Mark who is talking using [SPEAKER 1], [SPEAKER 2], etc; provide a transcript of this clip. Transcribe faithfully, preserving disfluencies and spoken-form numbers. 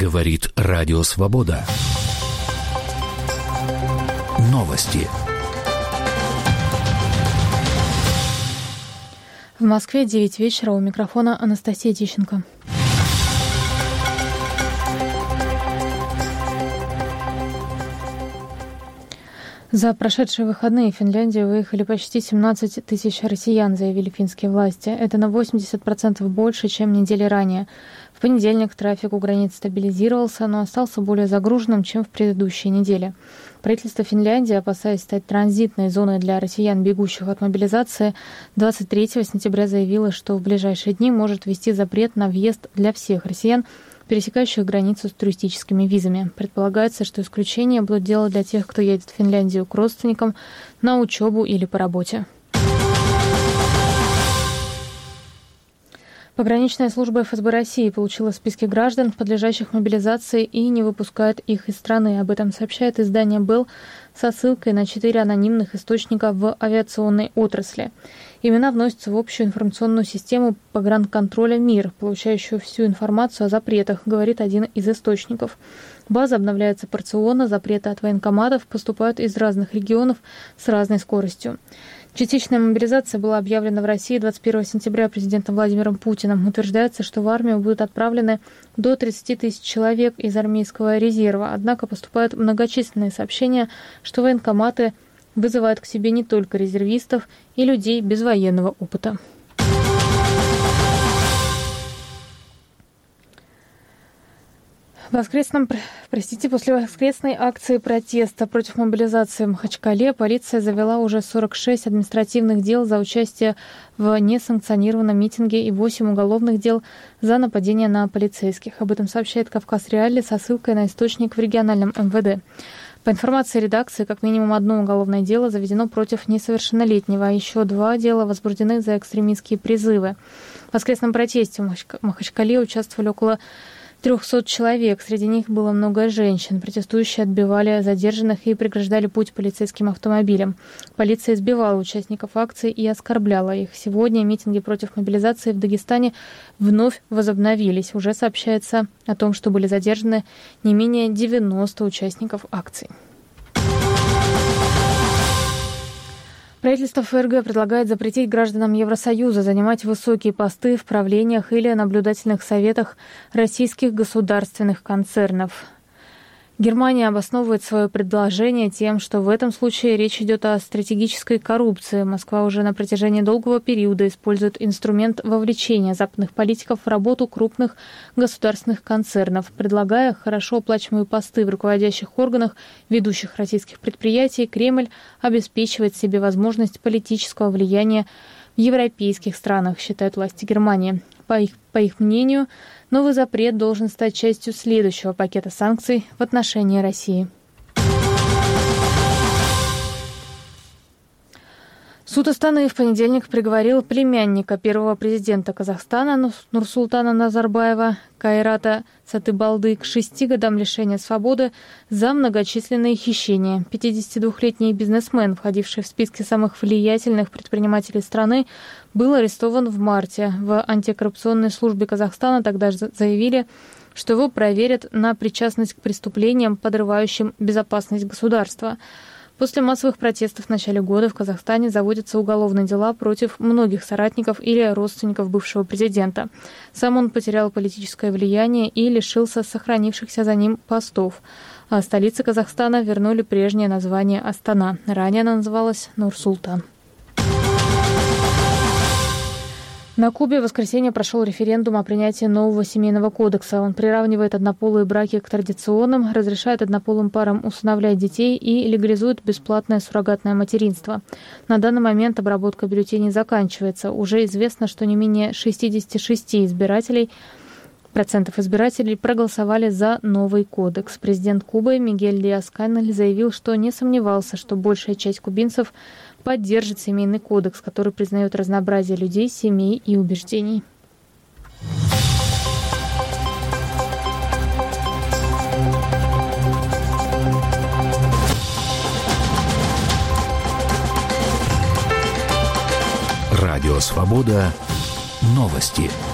[SPEAKER 1] Говорит Радио Свобода. Новости.
[SPEAKER 2] В Москве девять вечера, у микрофона Анастасия Тищенко. За прошедшие выходные в Финляндию выехали почти семнадцать тысяч россиян, заявили финские власти. Это на восемьдесят процентов больше, чем недели ранее. В понедельник трафик у границ стабилизировался, но остался более загруженным, чем в предыдущей неделе. Правительство Финляндии, опасаясь стать транзитной зоной для россиян, бегущих от мобилизации, двадцать третьего сентября заявило, что в ближайшие дни может ввести запрет на въезд для всех россиян, пересекающих границу с туристическими визами. Предполагается, что исключения будут делать для тех, кто едет в Финляндию к родственникам, на учебу или по работе. Пограничная служба эф эс бэ России получила списки граждан, подлежащих мобилизации, и не выпускает их из страны. Об этом сообщает издание «Белл» со ссылкой на четыре анонимных источника в авиационной отрасли. Имена вносятся в общую информационную систему погранконтроля МИР, получающую всю информацию о запретах, говорит один из источников. База обновляется порционно, запреты от военкоматов поступают из разных регионов с разной скоростью. Частичная мобилизация была объявлена в России двадцать первого сентября президентом Владимиром Путиным. Утверждается, что в армию будут отправлены до тридцать тысяч человек из армейского резерва. Однако поступают многочисленные сообщения, что военкоматы вызывают к себе не только резервистов и людей без военного опыта. В воскресном, простите, после воскресной акции протеста против мобилизации в Махачкале полиция завела уже сорок шесть административных дел за участие в несанкционированном митинге и восемь уголовных дел за нападение на полицейских. Об этом сообщает «Кавказ Реалии» со ссылкой на источник в региональном эм вэ дэ. По информации редакции, как минимум одно уголовное дело заведено против несовершеннолетнего, а еще два дела возбуждены за экстремистские призывы. В воскресном протесте в Махачкале участвовали около трехсот человек. Среди них было много женщин. Протестующие отбивали задержанных и преграждали путь полицейским автомобилям. Полиция избивала участников акции и оскорбляла их. Сегодня митинги против мобилизации в Дагестане вновь возобновились. Уже сообщается о том, что были задержаны не менее девяноста участников акций. Правительство эф эр гэ предлагает запретить гражданам Евросоюза занимать высокие посты в правлениях или наблюдательных советах российских государственных концернов. Германия обосновывает свое предложение тем, что в этом случае речь идет о стратегической коррупции. Москва уже на протяжении долгого периода использует инструмент вовлечения западных политиков в работу крупных государственных концернов. Предлагая хорошо оплачиваемые посты в руководящих органах ведущих российских предприятий, Кремль обеспечивает себе возможность политического влияния в европейских странах, считают власти Германии. По их, по их мнению, новый запрет должен стать частью следующего пакета санкций в отношении России. Суд Астаны в понедельник приговорил племянника первого президента Казахстана Нурсултана Назарбаева Кайрата Сатыбалды к шести годам лишения свободы за многочисленные хищения. пятидесятидвухлетний бизнесмен, входивший в списки самых влиятельных предпринимателей страны, был арестован в марте. В антикоррупционной службе Казахстана тогда же заявили, что его проверят на причастность к преступлениям, подрывающим безопасность государства. После массовых протестов в начале года в Казахстане заводятся уголовные дела против многих соратников или родственников бывшего президента. Сам он потерял политическое влияние и лишился сохранившихся за ним постов. А столице Казахстана вернули прежнее название Астана. Ранее она называлась Нур-Султан. На Кубе в воскресенье прошел референдум о принятии нового семейного кодекса. Он приравнивает однополые браки к традиционным, разрешает однополым парам усыновлять детей и легализует бесплатное суррогатное материнство. На данный момент обработка бюллетеней заканчивается. Уже известно, что не менее шестьдесят шесть избирателей Процентов избирателей проголосовали за новый кодекс. Президент Кубы Мигель Диас-Канель заявил, что не сомневался, что большая часть кубинцев поддержит семейный кодекс, который признает разнообразие людей, семей и убеждений.
[SPEAKER 1] Радио «Свобода». Новости.